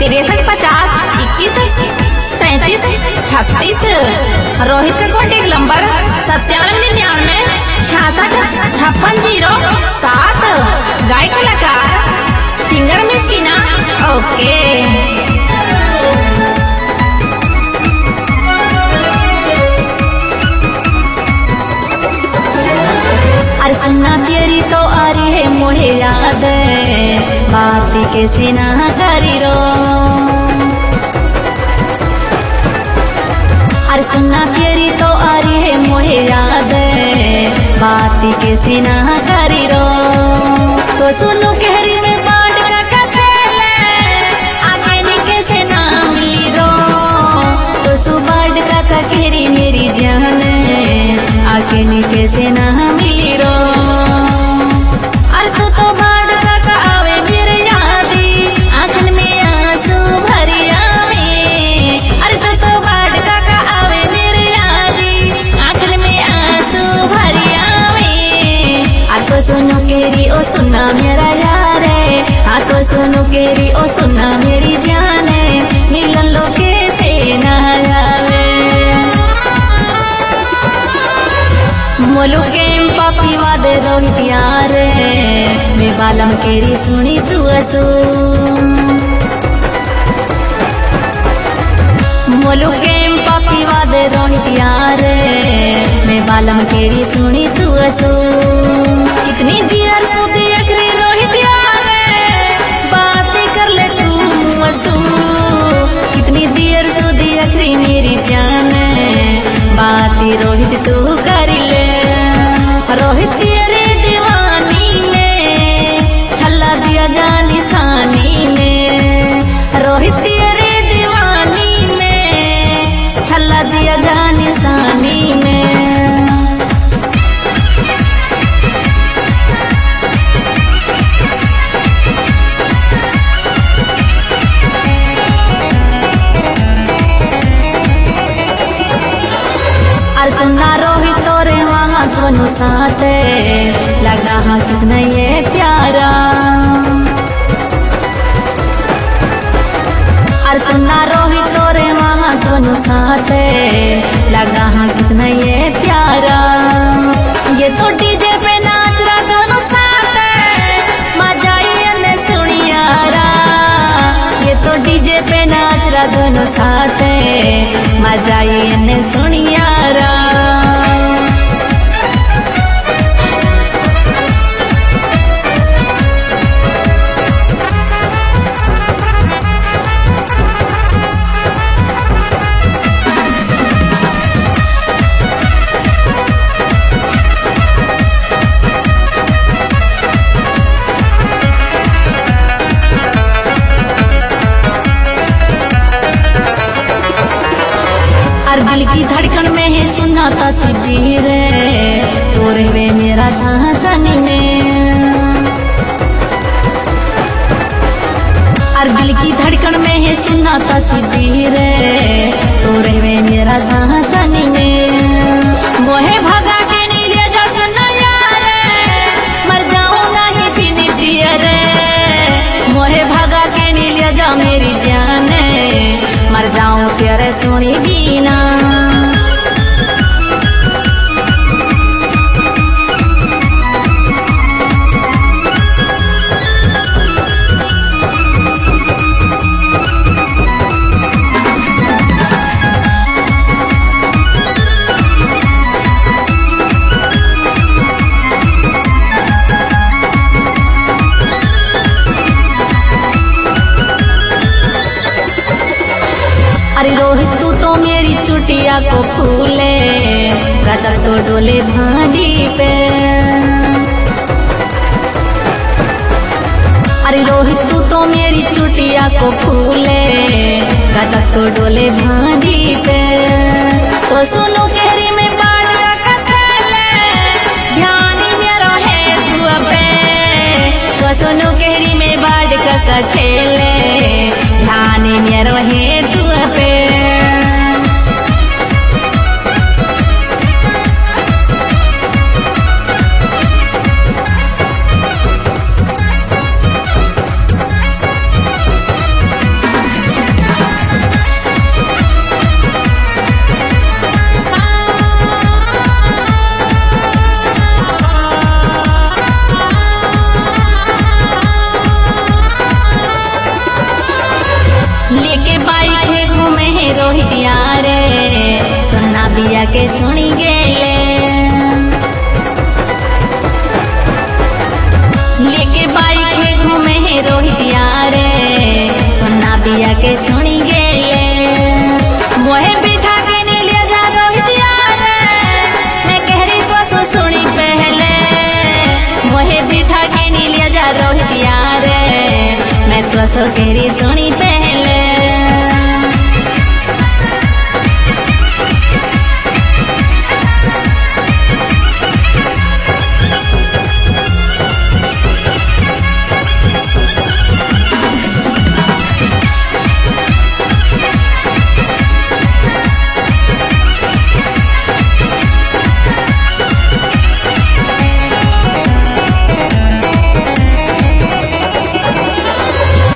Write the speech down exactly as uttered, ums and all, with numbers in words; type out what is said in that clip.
तिरसठ पचास इक्कीस सैंतीस छत्तीस। रोहित का कॉन्टेक्ट नंबर सत्तानवे निन्यानवे छियासठ छप्पन जीरो सात। गाय कलाकार सिंगर मिस्किना। ओके अरे सुनना तेरी तो अरे है मोहे याद बात कैसे ना करी रो। अरे सुनना तेरी तो अरे है मोहे याद बात कैसे ना करी रो। तो सुनो कहरी में बाढ़ का कचेले आगे नी कैसे ना मिली रो। तो सु बाढ़ का कहरी मेरी जान आगे नी कैसे ना मिली रो। अरे तू तो बाढ़ का आवे मेरे यादी आंखन में आंसू भरी आवे। अरे तू तो बाढ़ का आवे मेरे यादी आंखन में आंसू भरी आवे। आको सुनो केरी ओ सुना मेरा यार है। आको सुनो केरी ओ सुना मेरी जान है। मिलन लो कैसे ना आवे। मोलू गेम पापी वादे रोहित यार मैं बालम केरी सुनी तू असू। मोलू गेम पापी वादे रोहित यार मैं बालम केरी सुनी तू असू। कितनी देर सुधी अखरी रोहित यार बात कर ले तू असू। कितनी देर सुधी अखरी मेरी जान बात रोहित तू कर ले। रोहित तेरे दीवानी में छल्ला दिया जा निशानी में। रोहित तेरे दीवानी में छल्ला दिया जा निशानी में। अरे सुनना रोहित तोरे वहाँ दोनों साथ लगा हाँ कितना ये प्यारा। अरे सुनना रोहित तोरे वहाँ दोनों साथ लगा हाँ कितना ये प्यारा। ये तो डीजे पे नाच रहा दोनों साथ मजा ही सुनियारा। ये तो डीजे पे नाच रहा दोनों साथ मजा ही सुनियारा। हर दिल की धड़कन में है सुना तस्वीर तोरे वे मेरा सांसनी में। हर दिल की धड़कन में है सुना तस्वीर तोरे वे मेरा सांसनी में। मोहे भगा के नहीं ले जा सुना यार मर जाऊंगा ही पीनी पियर। मोहे भगा के नहीं ले जा मेरी जान मर जाऊं तेरे सुनी बीना। अरे रोहित तू तो मेरी चुटिया को फूले गदा तो डोले भांडी पे। अरे रोहित तू तो मेरी चुटिया को फूले गदा तो डोले भांडी पे। तो सुनो कहरी में बाढ़ का चले ध्यान मेरा है तू पे। तो सुनो कहरी में बाढ़ का चले ध्यान मेरा है तू पे। के सुनी गेले लेके बाइक में घूमे है रोहित यारे सुन्ना पिया के सुनी गेले मोहे बिठा के नहीं ले जा रोहित यारे मैं कह रही तो सो सुनी पहले मोहे बिठा के नहीं ले जा रोहित यारे मैं तो सो कह रही सुनी।